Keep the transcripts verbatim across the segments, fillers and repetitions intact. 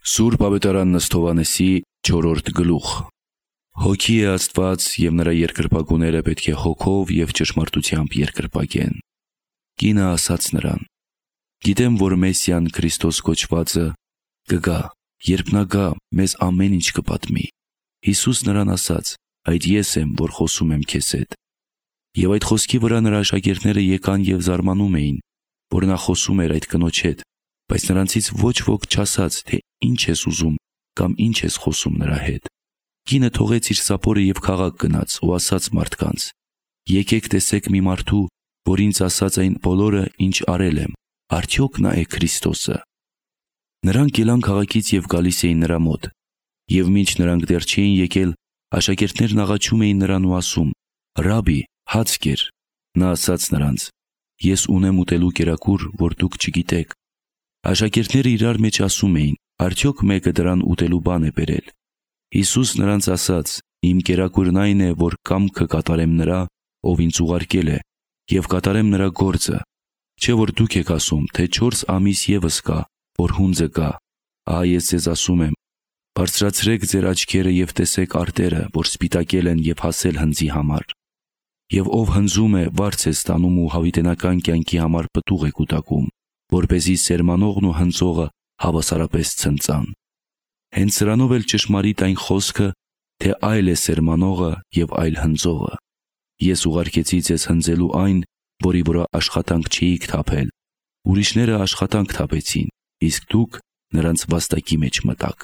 Սուրբ Ավետարան Նստովանեսի չորրորդ գլուխ։ Հոգի է Աստված, և նրա երկրպագուները պետք է հոգով և ճշմարտությամբ երկրպագեն։ Կինը ասաց նրան. Գիտեմ, որ Մեսիան Քրիստոս կոչվածը կգա, երբ նա գա, մեզ ամեն ինչ կպատմի։ Հիսուս նրան ասաց. այդ ես եմ, որ խոսում եմ քեզ հետ։ Եվ այդ խոսքի վրա նրա աշակերտները եկան և զարմանում էին, որ նա խոսում էր այդ կնոջ հետ, բայց նրանցից ոչ ոք չասաց, թե ինչ ես ուզում կամ ինչ ես խոսում նրա հետ։ Կինը թողեց իր սապորը և քաղաք գնաց ու ասաց մարդկանց. եկեք տեսեք մի մարդու, որ ինձ ասաց այն բոլորը, ինչ արել եմ, արդյոք նա է Քրիստոսը։ Նրանք ելան քաղաքից և գալիս էին նրա մոտ, և մինչ նրանք դեռ չէին եկել, աշակերտներն աղաչում էին նրան ու ասում. «Ռաբբի, հաց կեր»։ Նա ասաց նրանց. «Ես ունեմ ուտելու կերակուր, որ դուք չգիտեք»։ Աշակերտները իրար մեջ ասում էին. «Արդյոք մեկը դրան ուտելու բան է բերել»։ Հիսուս նրանց ասաց. «Իմ կերակուրն այն է, որ կամքը կատարեմ նրա, ով ինձ ուղարկել է, և կատարեմ նրա գործը։ Չէ որ դուք եք ասում, թե չորս ամիս ևս կա, որ հունձը գա։ Ահա ես ձեզ ասում եմ. բարձրացրեք ձեր աչքերը և տեսեք արտերը, որ սպիտակել են և հասել հնձի համար։ Եվ ով հնձում է, վարձ է ստանում ու հավիտենական կյանքի համար պտուղ է կուտակում, որպեսզի սերմանողն ու հնձողը հավասարապես ցնծան։ Հենց սրանով էլ ճշմարիտ այն խոսքը, թե այլ է սերմանողը և այլ հնձողը։ Ես ուղարկեցի ձեզ հնձելու այն, որի վրա աշխատանք չէիք թափել։ Ուրիշները աշխատանք թափեցին, իսկ դուք նրանց վաստակի մեջ մտաք»։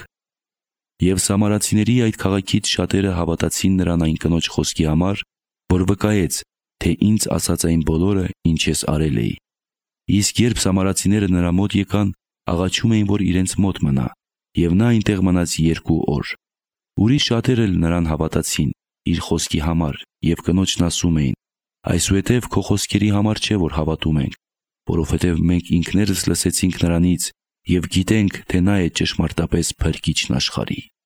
Եվ սամարացիների այդ քաղաքից շատերը հավատացին նրան այն կնոջ խոսքի համար, որ վկայեց, թե ինձ ասաց այն բոլորը, ինչ ես արել էի։ Իսկ երբ սամարացիները նրա մոտ եկան, աղաչում էին, որ իրենց մոտ մնա, և նա այնտեղ մնաց երկու օր։ Ուրիշ շատեր էլ նրան հավատացին իր խոսքի համար և կնոջն ասում էին. «Այսուհետև քո խոսքերի համար չէ, որ հավատում ենք, որովհետև մենք ինքներս լսեցինք նրանից և գիտենք, թե նա է ճշմարտապես Փրկիչն աշխարհի»։